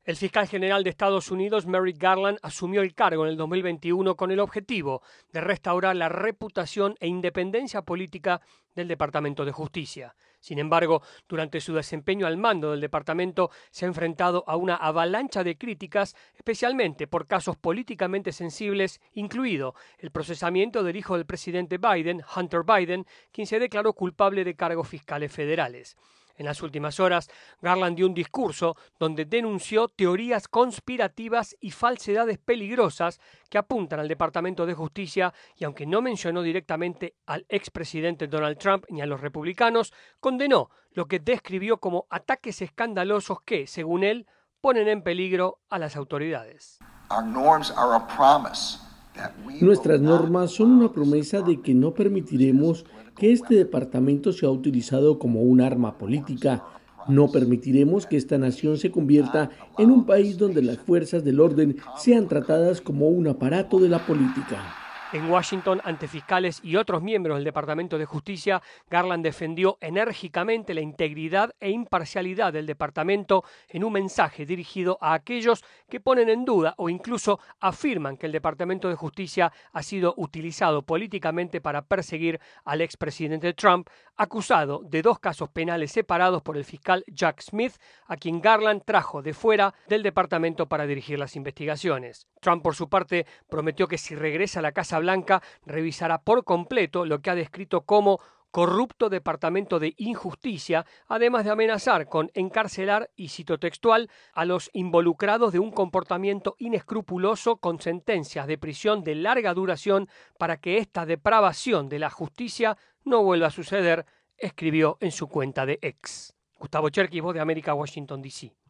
El fiscal general de Estados Unidos, Merrick Garland, asumió el cargo en el 2021 con el objetivo de restaurar la reputación e independencia política del Departamento de Justicia. Sin embargo, durante su desempeño al mando del departamento se ha enfrentado a una avalancha de críticas, especialmente por casos políticamente sensibles, incluido el procesamiento del hijo del presidente Biden, Hunter Biden, quien se declaró culpable de cargos fiscales federales. En las últimas horas, Garland dio un discurso donde denunció teorías conspirativas y falsedades peligrosas que apuntan al Departamento de Justicia y, aunque no mencionó directamente al expresidente Donald Trump ni a los republicanos, condenó lo que describió como ataques escandalosos que, según él, ponen en peligro a las autoridades. Nuestras normas son una promesa de que no permitiremos que este departamento sea utilizado como un arma política. No permitiremos que esta nación se convierta en un país donde las fuerzas del orden sean tratadas como un aparato de la política. En Washington, ante fiscales y otros miembros del Departamento de Justicia, Garland defendió enérgicamente la integridad e imparcialidad del departamento en un mensaje dirigido a aquellos que ponen en duda o incluso afirman que el Departamento de Justicia ha sido utilizado políticamente para perseguir al expresidente Trump, acusado de 2 casos penales separados por el fiscal Jack Smith, a quien Garland trajo de fuera del departamento para dirigir las investigaciones. Trump, por su parte, prometió que si regresa a la Casa Blanca revisará por completo lo que ha descrito como corrupto departamento de injusticia, además de amenazar con encarcelar, y cito textual, a los involucrados de un comportamiento inescrupuloso con sentencias de prisión de larga duración para que esta depravación de la justicia no vuelva a suceder, escribió en su cuenta de X. Gustavo Cherkis, Voz de América, Washington, D.C.